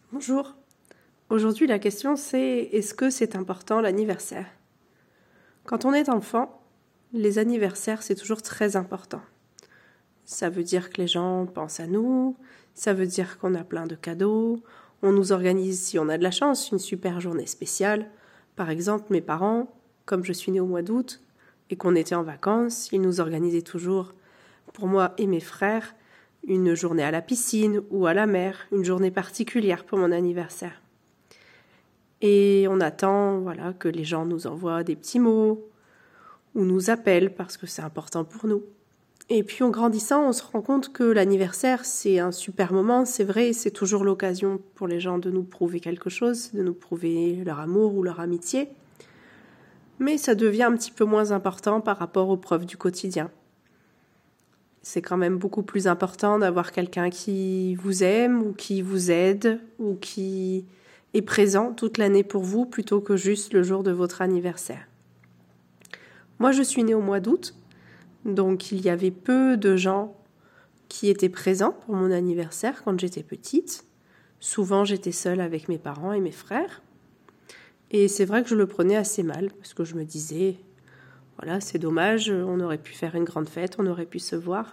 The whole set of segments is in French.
Bonjour. Aujourd'hui, la question c'est est-ce que c'est important l'anniversaire? Quand on est enfant, les anniversaires c'est toujours très important. Ça veut dire que les gens pensent à nous, ça veut dire qu'on a plein de cadeaux, on nous organise, si on a de la chance, une super journée spéciale. Par exemple, mes parents, comme je suis née au mois d'août et qu'on était en vacances, ils nous organisaient toujours, pour moi et mes frères, une journée à la piscine ou à la mer, une journée particulière pour mon anniversaire. Et on attend que les gens nous envoient des petits mots ou nous appellent parce que c'est important pour nous. Et puis en grandissant, on se rend compte que l'anniversaire, c'est un super moment, c'est vrai, c'est toujours l'occasion pour les gens de nous prouver quelque chose, de nous prouver leur amour ou leur amitié. Mais ça devient un petit peu moins important par rapport aux preuves du quotidien. C'est quand même beaucoup plus important d'avoir quelqu'un qui vous aime ou qui vous aide ou qui est présent toute l'année pour vous plutôt que juste le jour de votre anniversaire. Moi, je suis née au mois d'août, donc il y avait peu de gens qui étaient présents pour mon anniversaire quand j'étais petite. Souvent, j'étais seule avec mes parents et mes frères. Et c'est vrai que je le prenais assez mal parce que je me disais, voilà, c'est dommage, on aurait pu faire une grande fête, on aurait pu se voir.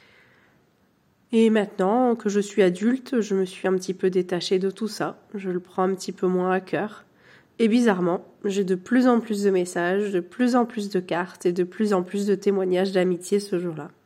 Et maintenant que je suis adulte, je me suis un petit peu détachée de tout ça. Je le prends un petit peu moins à cœur. Et bizarrement, j'ai de plus en plus de messages, de plus en plus de cartes et de plus en plus de témoignages d'amitié ce jour-là.